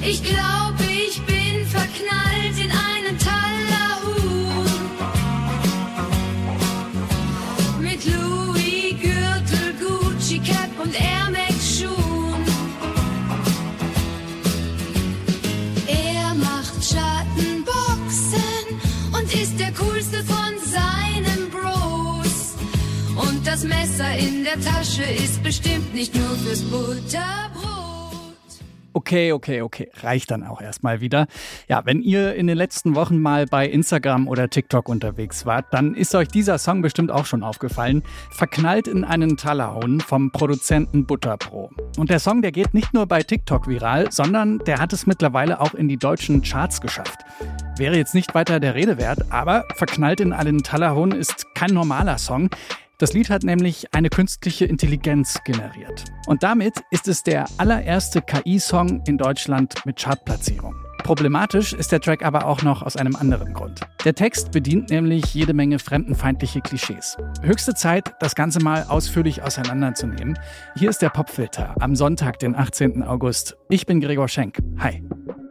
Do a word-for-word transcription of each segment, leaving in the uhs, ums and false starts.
Ich glaube, ich bin verknallt in einen Tallerhut. Mit Louis Gürtel, Gucci Cap und Air Max Schuhen. Er macht Schattenboxen und ist der coolste von seinen Bros. Und das Messer in der Tasche ist bestimmt nicht nur fürs Butterbrot. Okay, okay, okay. Reicht dann auch erstmal wieder. Ja, wenn ihr in den letzten Wochen mal bei Instagram oder TikTok unterwegs wart, dann ist euch dieser Song bestimmt auch schon aufgefallen. Verknallt in einen Tallerhorn vom Produzenten Butterbro. Und der Song, der geht nicht nur bei TikTok viral, sondern der hat es mittlerweile auch in die deutschen Charts geschafft. Wäre jetzt nicht weiter der Rede wert, aber Verknallt in einen Tallerhorn ist kein normaler Song. Das Lied hat nämlich eine künstliche Intelligenz generiert. Und damit ist es der allererste K I-Song in Deutschland mit Chartplatzierung. Problematisch ist der Track aber auch noch aus einem anderen Grund. Der Text bedient nämlich jede Menge fremdenfeindliche Klischees. Höchste Zeit, das Ganze mal ausführlich auseinanderzunehmen. Hier ist der Popfilter am Sonntag, den achtzehnten August. Ich bin Gregor Schenk. Hi.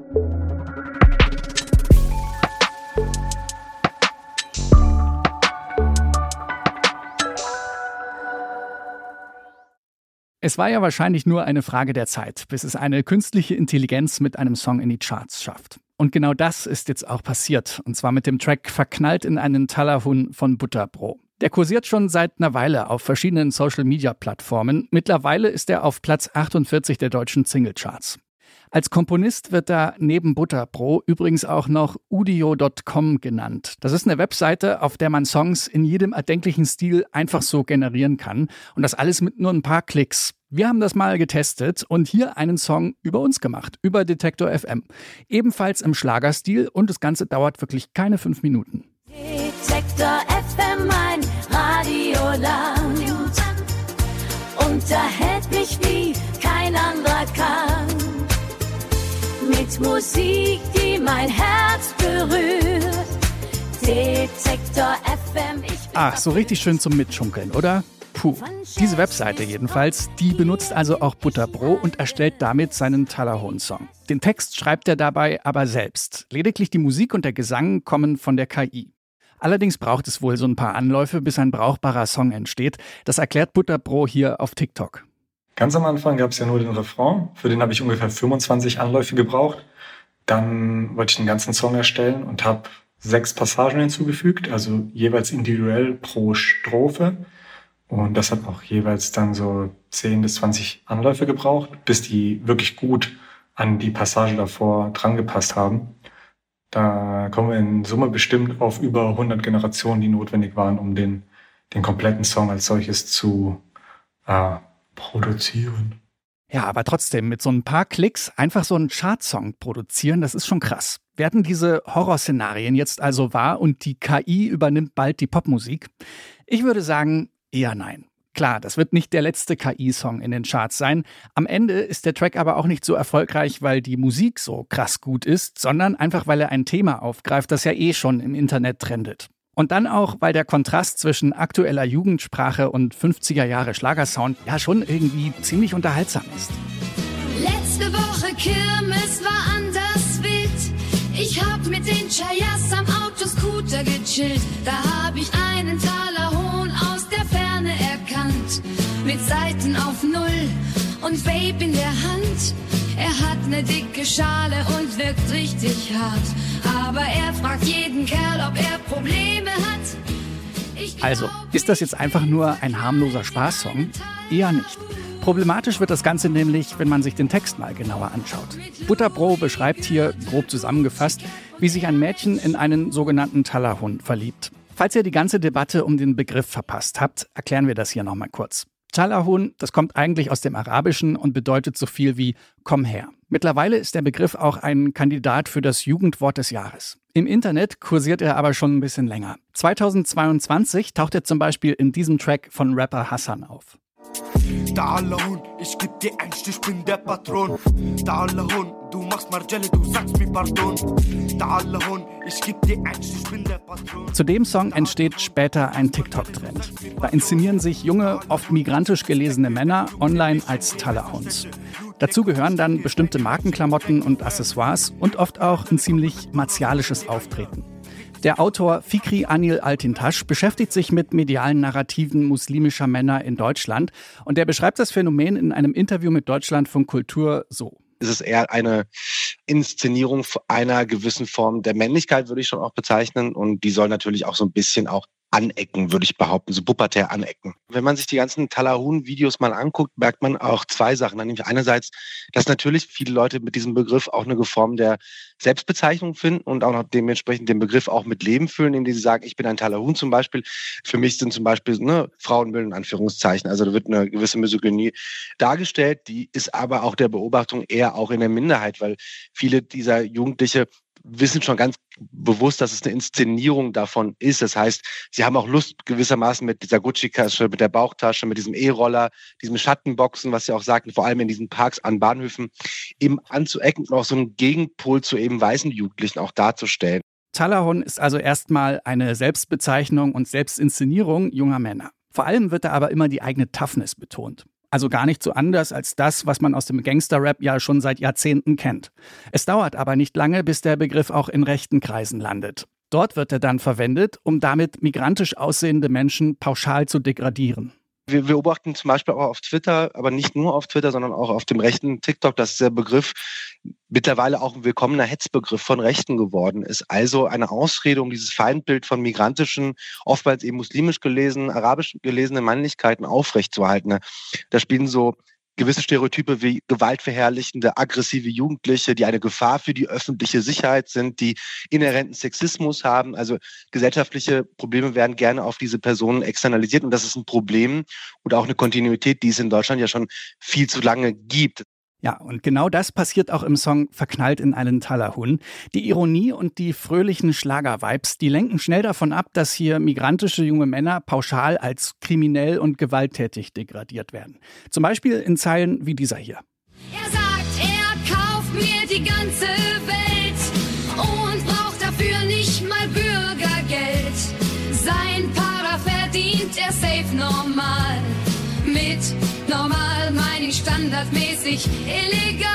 Es war ja wahrscheinlich nur eine Frage der Zeit, bis es eine künstliche Intelligenz mit einem Song in die Charts schafft. Und genau das ist jetzt auch passiert. Und zwar mit dem Track Verknallt in einen Tallerhorn von Butterbro. Der kursiert schon seit einer Weile auf verschiedenen Social-Media-Plattformen. Mittlerweile ist er auf Platz achtundvierzig der deutschen Single-Charts. Als Komponist wird da neben Butterbro übrigens auch noch udio Punkt com genannt. Das ist eine Webseite, auf der man Songs in jedem erdenklichen Stil einfach so generieren kann. Und das alles mit nur ein paar Klicks. Wir haben das mal getestet und hier einen Song über uns gemacht, über Detektor F M. Ebenfalls im Schlagerstil und das Ganze dauert wirklich keine fünf Minuten. Detektor F M, mein Radioland. Unterhält mich wie kein anderer kann. Mit Musik, die mein Herz berührt. Detektor F M, ich bin Ach, so richtig schön zum Mitschunkeln, oder? Puh. Diese Webseite jedenfalls, die benutzt also auch Butterbro und erstellt damit seinen Tallerhorn-Song. Den Text schreibt er dabei aber selbst. Lediglich die Musik und der Gesang kommen von der K I. Allerdings braucht es wohl so ein paar Anläufe, bis ein brauchbarer Song entsteht. Das erklärt Butterbro hier auf TikTok. Ganz am Anfang gab es ja nur den Refrain, für den habe ich ungefähr fünfundzwanzig Anläufe gebraucht. Dann wollte ich den ganzen Song erstellen und habe sechs Passagen hinzugefügt, also jeweils individuell pro Strophe. Und das hat auch jeweils dann so zehn bis zwanzig Anläufe gebraucht, bis die wirklich gut an die Passage davor drangepasst haben. Da kommen wir in Summe bestimmt auf über hundert Generationen, die notwendig waren, um den, den kompletten Song als solches zu äh, produzieren. Ja, aber trotzdem, mit so ein paar Klicks einfach so einen Chartsong produzieren, das ist schon krass. Werden diese Horrorszenarien jetzt also wahr und die K I übernimmt bald die Popmusik? Ich würde sagen, eher nein. Klar, das wird nicht der letzte K I-Song in den Charts sein. Am Ende ist der Track aber auch nicht so erfolgreich, weil die Musik so krass gut ist, sondern einfach, weil er ein Thema aufgreift, das ja eh schon im Internet trendet. Und dann auch, weil der Kontrast zwischen aktueller Jugendsprache und fünfziger Jahre Schlagersound ja schon irgendwie ziemlich unterhaltsam ist. Letzte Woche Kirmes war anders wild. Ich hab mit den Chayas am Autoscooter gechillt. Da hab ich einen Tallerhorn aus der Ferne erkannt. Mit Seiten auf Null und Vape in der Hand. Er hat ne dicke Schale und wirkt richtig hart. Aber er fragt jeden Kerl, ob er Probleme hat. Ich Also, ist das jetzt einfach nur ein harmloser Spaßsong? Eher nicht. Problematisch wird das Ganze nämlich, wenn man sich den Text mal genauer anschaut. Butterbro beschreibt hier, grob zusammengefasst, wie sich ein Mädchen in einen sogenannten Tallerhorn verliebt. Falls ihr die ganze Debatte um den Begriff verpasst habt, erklären wir das hier nochmal kurz. Tallerhorn, das kommt eigentlich aus dem Arabischen und bedeutet so viel wie komm her. Mittlerweile ist der Begriff auch ein Kandidat für das Jugendwort des Jahres. Im Internet kursiert er aber schon ein bisschen länger. zweitausendzweiundzwanzig taucht er zum Beispiel in diesem Track von Rapper Hassan auf. Ta'ala ich geb dir ein Stich, bin der Patron. Ta'ala du machst Marjelle, du sagst mir Pardon. Ta'ala ich geb dir ein Stich, bin der Patron. Zu dem Song entsteht später ein TikTok-Trend. Da inszenieren sich junge, oft migrantisch gelesene Männer online als Talahouns. Dazu gehören dann bestimmte Markenklamotten und Accessoires und oft auch ein ziemlich martialisches Auftreten. Der Autor Fikri Anil Altintasch beschäftigt sich mit medialen Narrativen muslimischer Männer in Deutschland und er beschreibt das Phänomen in einem Interview mit Deutschlandfunk Kultur so. Es ist eher eine Inszenierung einer gewissen Form der Männlichkeit, würde ich schon auch bezeichnen. Und die soll natürlich auch so ein bisschen auch anecken, würde ich behaupten, so pubertär anecken. Wenn man sich die ganzen Talahun-Videos mal anguckt, merkt man auch zwei Sachen. Nämlich einerseits, dass natürlich viele Leute mit diesem Begriff auch eine Form der Selbstbezeichnung finden und auch noch dementsprechend den Begriff auch mit Leben füllen, indem sie sagen, ich bin ein Talahun zum Beispiel. Für mich sind zum Beispiel ne, Frauenbild in Anführungszeichen. Also da wird eine gewisse Misogynie dargestellt. Die ist aber auch der Beobachtung eher auch in der Minderheit, weil viele dieser Jugendliche wissen schon ganz bewusst, dass es eine Inszenierung davon ist. Das heißt, sie haben auch Lust gewissermaßen mit dieser Gucci-Tasche, mit der Bauchtasche, mit diesem E-Roller, diesem Schattenboxen, was sie auch sagten, vor allem in diesen Parks an Bahnhöfen, eben anzuecken und auch so einen Gegenpol zu eben weißen Jugendlichen auch darzustellen. Talahun ist also erstmal eine Selbstbezeichnung und Selbstinszenierung junger Männer. Vor allem wird da aber immer die eigene Toughness betont. Also gar nicht so anders als das, was man aus dem Gangster-Rap ja schon seit Jahrzehnten kennt. Es dauert aber nicht lange, bis der Begriff auch in rechten Kreisen landet. Dort wird er dann verwendet, um damit migrantisch aussehende Menschen pauschal zu degradieren. Wir beobachten zum Beispiel auch auf Twitter, aber nicht nur auf Twitter, sondern auch auf dem rechten TikTok, dass der Begriff mittlerweile auch ein willkommener Hetzbegriff von Rechten geworden ist. Also eine Ausrede, um dieses Feindbild von migrantischen, oftmals eben muslimisch gelesenen, arabisch gelesenen Männlichkeiten aufrechtzuerhalten. Da spielen so gewisse Stereotype wie gewaltverherrlichende, aggressive Jugendliche, die eine Gefahr für die öffentliche Sicherheit sind, die inhärenten Sexismus haben. Also gesellschaftliche Probleme werden gerne auf diese Personen externalisiert. Und das ist ein Problem und auch eine Kontinuität, die es in Deutschland ja schon viel zu lange gibt. Ja, und genau das passiert auch im Song Verknallt in einen Talahun. Die Ironie und die fröhlichen Schlager-Vibes, die lenken schnell davon ab, dass hier migrantische junge Männer pauschal als kriminell und gewalttätig degradiert werden. Zum Beispiel in Zeilen wie dieser hier. Er sagt, er kauft mir die ganze Welt und braucht dafür nicht mal Bürgergeld. Sein Para verdient er safe normal. Mit normal meine ich standardmäßig illegal.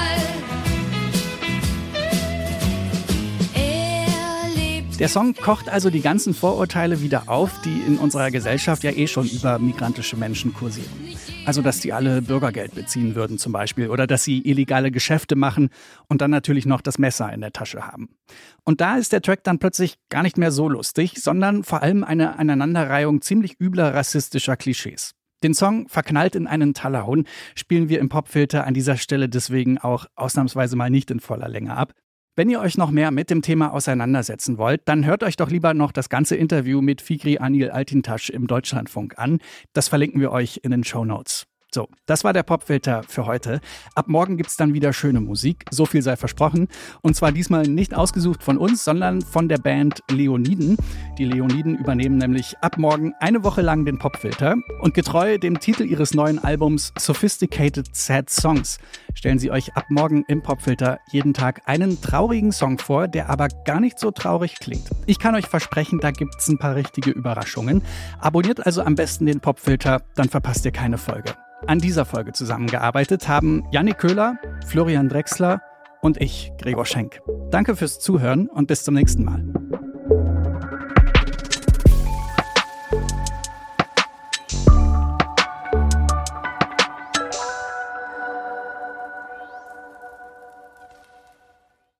Der Song kocht also die ganzen Vorurteile wieder auf, die in unserer Gesellschaft ja eh schon über migrantische Menschen kursieren. Also, dass die alle Bürgergeld beziehen würden zum Beispiel oder dass sie illegale Geschäfte machen und dann natürlich noch das Messer in der Tasche haben. Und da ist der Track dann plötzlich gar nicht mehr so lustig, sondern vor allem eine Aneinanderreihung ziemlich übler rassistischer Klischees. Den Song Verknallt in einen Talahun spielen wir im Popfilter an dieser Stelle deswegen auch ausnahmsweise mal nicht in voller Länge ab. Wenn ihr euch noch mehr mit dem Thema auseinandersetzen wollt, dann hört euch doch lieber noch das ganze Interview mit Fikri Anil Altintasch im Deutschlandfunk an. Das verlinken wir euch in den Shownotes. So, das war der Popfilter für heute. Ab morgen gibt's dann wieder schöne Musik, so viel sei versprochen. Und zwar diesmal nicht ausgesucht von uns, sondern von der Band Leoniden. Die Leoniden übernehmen nämlich ab morgen eine Woche lang den Popfilter. Und getreu dem Titel ihres neuen Albums Sophisticated Sad Songs stellen sie euch ab morgen im Popfilter jeden Tag einen traurigen Song vor, der aber gar nicht so traurig klingt. Ich kann euch versprechen, da gibt's ein paar richtige Überraschungen. Abonniert also am besten den Popfilter, dann verpasst ihr keine Folge. An dieser Folge zusammengearbeitet haben Jannik Köhler, Florian Drexler und ich, Gregor Schenk. Danke fürs Zuhören und bis zum nächsten Mal.